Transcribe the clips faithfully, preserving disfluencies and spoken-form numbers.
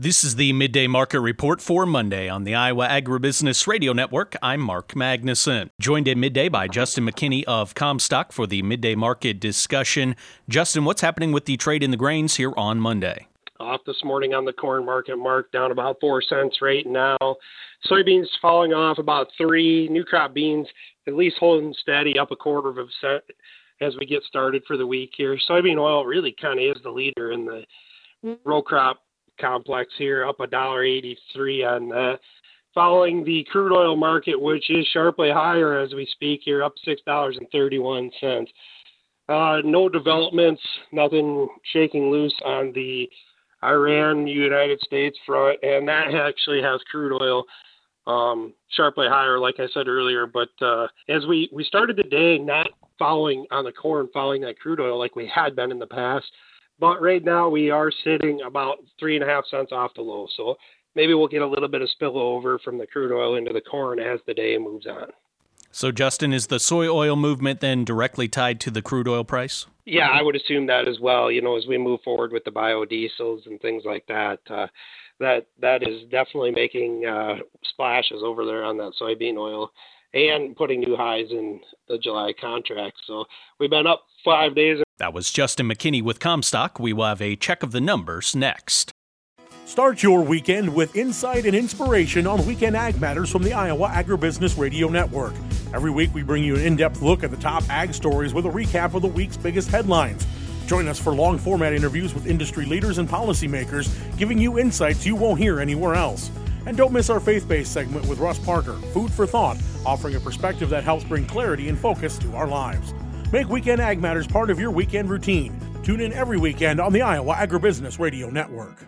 This is the Midday Market Report for Monday on the Iowa Agribusiness Radio Network. I'm Mark Magnuson. Joined at midday by Justin McKinney of Comstock for the Midday Market discussion. Justin, what's happening with the trade in the grains here on Monday? Off this morning on the corn market, Mark, down about four cents right now. Soybeans falling off about three. New crop beans at least holding steady, up a quarter of a cent as we get started for the week here. Soybean oil really kind of is the leader in the row crop complex here, up one dollar eighty-three on that. Following the crude oil market, which is sharply higher as we speak here, up six dollars and thirty-one cents. Uh, no developments, nothing shaking loose on the Iran, United States front, and that actually has crude oil um, sharply higher, like I said earlier. But uh, as we, we started the day not following on the corn, following that crude oil like we had been in the past. But right now we are sitting about three and a half cents off the low. So maybe we'll get a little bit of spillover from the crude oil into the corn as the day moves on. So, Justin, is the soy oil movement then directly tied to the crude oil price? Yeah, I would assume that as well. You know, as we move forward with the biodiesels and things like that, uh, that that is definitely making uh, splashes over there on that soybean oil and putting new highs in the July contract. So we've been up five days. That was Justin McKinney with Comstock. We will have a check of the numbers next. Start your weekend with insight and inspiration on Weekend Ag Matters from the Iowa Agribusiness Radio Network. Every week we bring you an in-depth look at the top ag stories with a recap of the week's biggest headlines. Join us for long-format interviews with industry leaders and policymakers, giving you insights you won't hear anywhere else. And don't miss our faith-based segment with Russ Parker, Food for Thought, offering a perspective that helps bring clarity and focus to our lives. Make Weekend Ag Matters part of your weekend routine. Tune in every weekend on the Iowa Agribusiness Radio Network.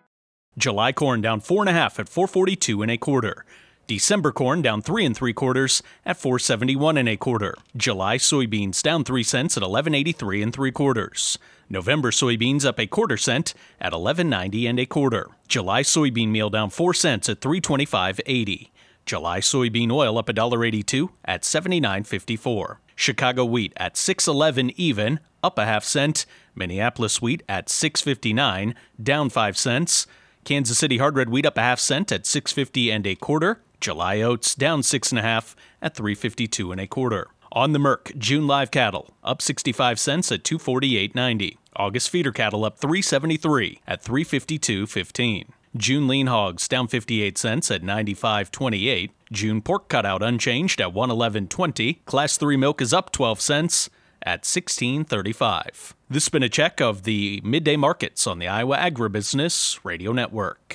July corn down four and a half at four forty-two and a quarter. December corn down three and three quarters at four seventy-one and a quarter. July soybeans down three cents at eleven eighty-three and three quarters. November soybeans up a quarter cent at eleven ninety and a quarter. July soybean meal down four cents at three twenty-five eighty. July soybean oil up one dollar eighty-two at seventy-nine fifty-four. Chicago wheat at six eleven even, up a half cent. Minneapolis wheat at six fifty-nine, down five cents. Kansas City hard red wheat up a half cent at six fifty and a quarter. July oats down six and a half at three fifty-two and a quarter. On the Merc, June live cattle up sixty-five cents at two forty-eight ninety. August feeder cattle up three seventy-three at three fifty-two fifteen. June lean hogs down fifty-eight cents at ninety-five twenty-eight. June pork cutout unchanged at one eleven twenty. Class three milk is up twelve cents at sixteen thirty-five. This has been a check of the midday markets on the Iowa Agribusiness Radio Network.